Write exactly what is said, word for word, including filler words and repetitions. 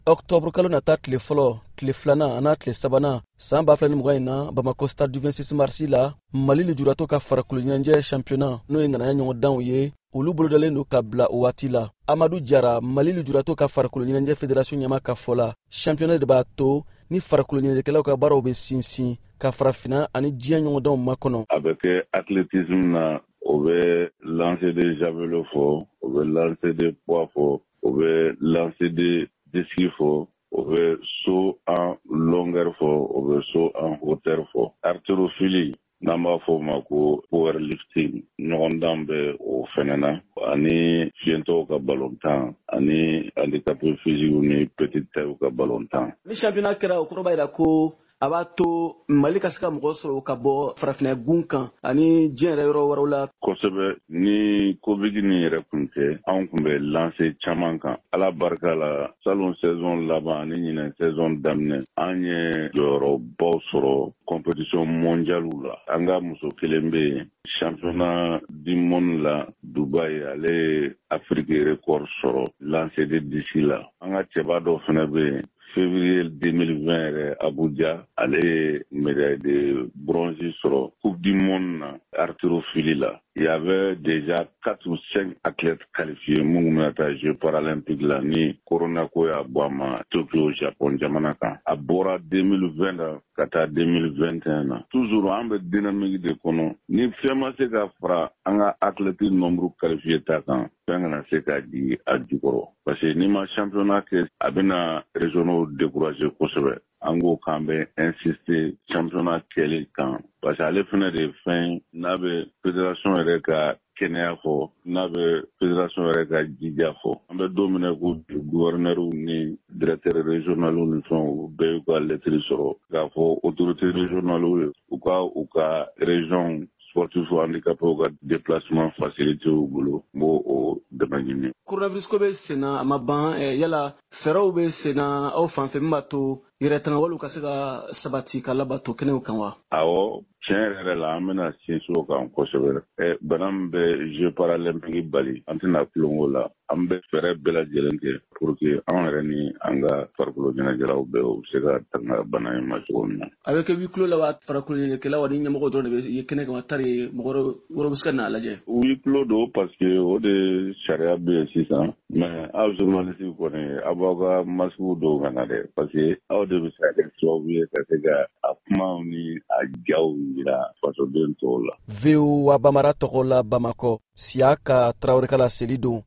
octobre kalo nata tile fɔlɔ tile filanan ana tile sabanan san ba fila ni mugan in na Bamako stade du vingt-six mars la Mali lujuratɔw ka farikolo ɲɛnajɛ championnat n'o ye ŋanaya ɲɔgɔndanw ye olu bolodalen don ka bila o waati la. Amadu Jara, Mali lujuratɔw ka farikolo ɲɛnajɛ fédération ɲɛma ka fɔ la championnat de b'a to ni farikolo ɲɛnajɛkɛlaw ka baaraw bɛ sinsin ka farafina ani diɲɛ ɲɔgɔndanw makɔnɔ. A bɛ kɛ athlétisme na, o bɛ lancer de javelot fɔ, o bɛ lancer de poids fɔ, o bɛ lancer de disque fɔ, o bɛ saut en longueur fɔ, o bɛ saut en hauteur fɔ. Haltérophilie n'an b'a fɔ o ma ko powerlifting ɲɔgɔndan bɛ o fɛnɛ na, ani fiyɛntɔw ka ballontan ani handicapés physiques ni petite taille ka ballontan. Ni championnat kɛra o kɔrɔ b'a jira ko a b'a to Mali ka se ka mɔgɔ sɔrɔ ka bɔ farafinna gun kan ani diɲɛ yɛrɛ yɔrɔ wɛrɛw la. Kosɛbɛ, ni Covid nin yɛrɛ kun tɛ anw kun bɛ lancer caman kan. Ala barika la salon saison laban ani ɲinɛ saison daminɛ an ye jɔyɔrɔbaw sɔrɔ compétition mondiale la. An ka muso kelen bɛ yen championnat du monde la Dubai, ale ye Afrique record sɔrɔ lancer de disque la. An ka cɛba dɔ fana bɛ yen février deux mille vingt yɛrɛ Abuja, ale ye médaille de bronze sɔrɔ coupe du monde na haltérophilie la. Il y avait déjà quatre ou cinq athlètes qualifiés mun bɛna taa Jeux paralympiques la ni corona ko y'a bɔ a ma Tokyo Japon jamana kan. A bɔra deux mille vingt la ka taa deux mille vingt et un na. Toujours an bɛ dynamique de kɔnɔ. Ni fɛn ma se ka fara an ka athlètes nombre qualifié ta kan, fɛn kana se ka di a jukɔrɔ. Parce que ni ma championnat kɛ a bɛna régionaux décourager kosɛbɛ. An ko k'an bɛ insister championnat kɛli kan parce que ale fana de ye fɛn n'a bɛ fédération yɛrɛ ka kɛnɛya fɔ, n'a bɛ fédération yɛrɛ ka jija fɔ. An bɛ don min na ko gouverneurs ni directeurs régionaux ni fɛnw bɛɛ y'u ka lettre sɔrɔ k'a fɔ autorités régionales ye u ka u ka région sportif handicapés ka déplacement facilité u bolo n b'o o dɛmɛ ɲini. Coronavirus ko bɛ sen na a ma ban yala fɛɛrɛw bɛ sen na aw fan fɛ min b'a to yɛrɛtangawaliw ka se ka sabati ka labato kɛnɛw kan wa? Awɔ, tiɲɛ yɛrɛ la an bɛna sinsin o kan kosɛbɛ. Ɛ bana min bɛ Jeux paralympiques bali an tɛna tulon o la. An bɛ fɛɛrɛ bɛɛ lajɛlen kɛ pour que an yɛrɛ ni an ka farikolo ɲɛnajɛlaw bɛɛ u bɛ se ka tanga bana in ma cogo min na. A bɛ kɛ huis clos la wa farikolo ɲɛnajɛkɛlaw ani ɲɛmɔgɔw dɔrɔn de bɛ ye kɛnɛ kan tari mɔgɔ wɛrɛw bɛ se ka n'a lajɛ? Huis clos don parce que o de sariya bɛ yen sisan mais aw journaliste kɔni aw b'aw ka masque dɔw ka na dɛ parce que aw de bɛ se ka kɛ sababu ye ka se ka a kumaw ni a jaw yira fasoden tɔw la. V O A Bamara tɔgɔ la Bamakɔ Siaka Traoré ka laseli don